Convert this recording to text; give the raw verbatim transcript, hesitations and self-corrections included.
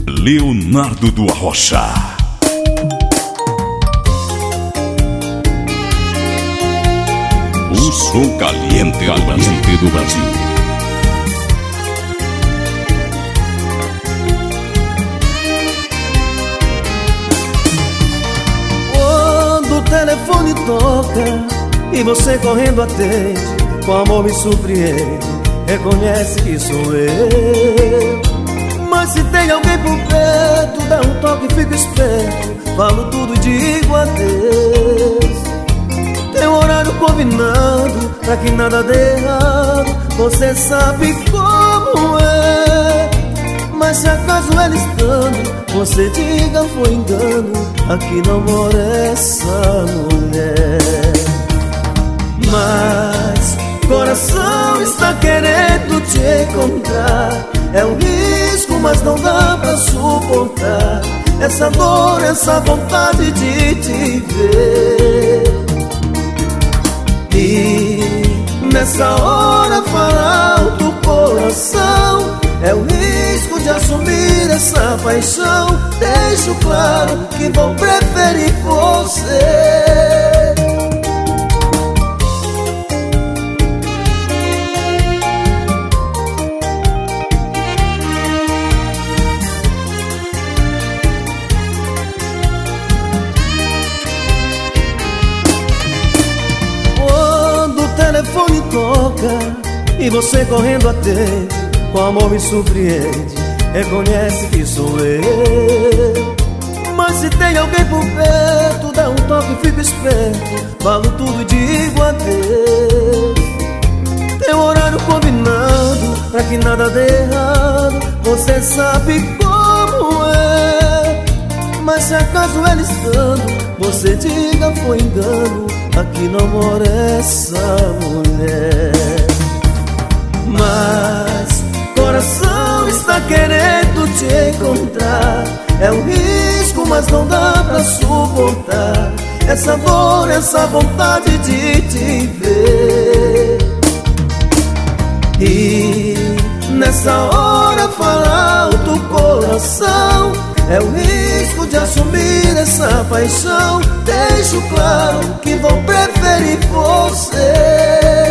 Leonardo do Arrocha. O som caliente do Brasil. do Brasil. Quando o telefone toca e você correndo atende, com amor me surpreende, reconhece que sou eu. Mas se tem alguém por perto, dá um toque e fico esperto, falo tudo e digo adeus. Tem um horário combinado pra que nada dê errado, você sabe como é. Mas se acaso ela estando, você diga foi engano, aqui não mora essa mulher. Mas coração está querendo te encontrar, é um risco, mas não dá pra suportar essa dor, essa vontade de te ver. E nessa hora fala alto o coração, é o risco de assumir essa paixão. Deixo claro que vou preferir você. O telefone toca e você correndo atende, com amor me surpreende, reconhece que sou eu. Mas se tem alguém por perto, dá um toque e fico esperto, falo tudo e digo adeus. Tem um horário combinado pra que nada dê errado, você sabe como é. Mas se acaso ela estando, você diga foi engano, aqui não mora essa mulher. Mas coração está querendo te encontrar, é um risco, mas não dá pra suportar essa dor, essa vontade de te ver. E nessa hora fala alto o coração, é o risco de assumir essa paixão. Deixo claro que vou preferir você.